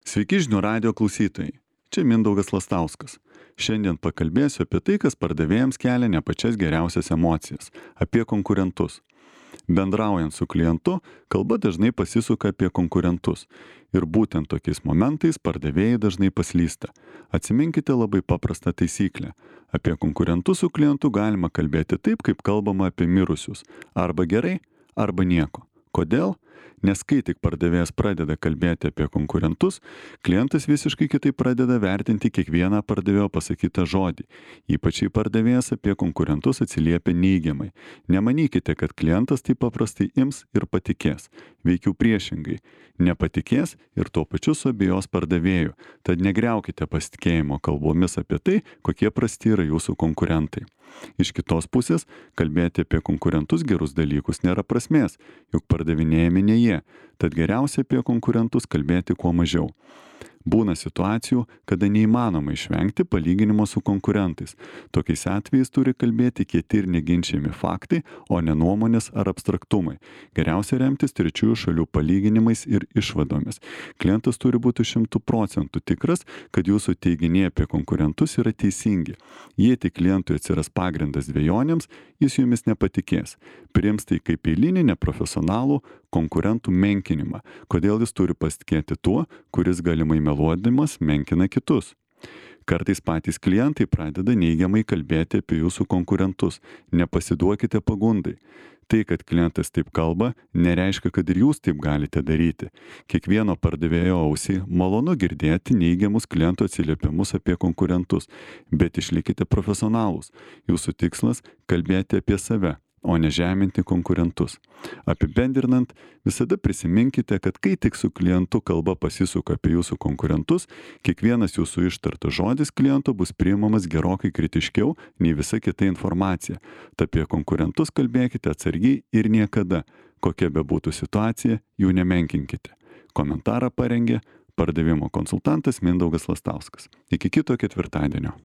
Sveiki žinių radijo klausytojai. Čia Mindaugas Lastauskas. Šiandien pakalbėsiu apie tai, kas pardavėjams kelia ne pačias geriausias emocijas - apie konkurentus. Bendraujant su klientu, kalba dažnai pasisuka apie konkurentus. Ir būtent tokiais momentais pardavėjai dažnai paslysta. Atsiminkite labai paprastą taisyklę. Apie konkurentus su klientu galima kalbėti taip, kaip kalbama apie mirusius. Arba gerai, arba nieko. Kodėl? Nes kai tik pardavėjas pradeda kalbėti apie konkurentus, klientas visiškai kitaip pradeda vertinti kiekvieną pardavėjo pasakytą žodį. Ypač jei pardavėjas apie konkurentus atsiliepia neigiamai. Nemanykite, kad klientas taip paprastai ims ir patikės. Veikiau priešingai. Nepatikės ir tuo pačiu suabejos pardavėjų. Tad negriaukite pasitikėjimo kalbomis apie tai, kokie prasti yra jūsų konkurentai. Iš kitos pusės, kalbėti apie konkurentus gerus dalykus nėra prasmės, juk pardavinėjami ne jie, tad geriausia apie konkurentus kalbėti kuo mažiau. Būna situacijų, kada neįmanoma išvengti palyginimo su konkurentais. Tokiais atvejais turi kalbėti kieti ir neginčiami faktai, o ne nuomonės ar abstraktumai. Geriausia remtis trečiųjų šalių palyginimais ir išvadomis. Klientas turi būti 100% tikras, kad jūsų teiginiai apie konkurentus yra teisingi. Jei tik klientui atsiras pagrindas dvejonėms, jis jumis nepatikės. Priims tai kaip eilinį neprofesionalų konkurentų menkinimą. Kodėl jis turi pasitikėti tuo, kuris galimai meluodamas menkina kitus. Kartais patys klientai pradeda neigiamai kalbėti apie jūsų konkurentus. Nepasiduokite pagundai. Tai, kad klientas taip kalba, nereiškia, kad ir jūs taip galite daryti. Kiekvieno pardavėjo ausiai malonu girdėti neigiamus klientų atsiliepimus apie konkurentus, bet išlikite profesionalūs. Jūsų tikslas - kalbėti apie save, o ne žeminti konkurentus. Apibendrinant, visada prisiminkite, kad kai tik su klientu kalba pasisuka apie jūsų konkurentus, kiekvienas jūsų ištartas žodis kliento bus priimamas gerokai kritiškiau nei visa kita informacija. Tad apie konkurentus kalbėkite atsargiai ir niekada, kokia bebūtų situacija, jų nemenkinkite. Komentarą parengė pardavimo konsultantas Mindaugas Lastauskas. Iki kito ketvirtadienio.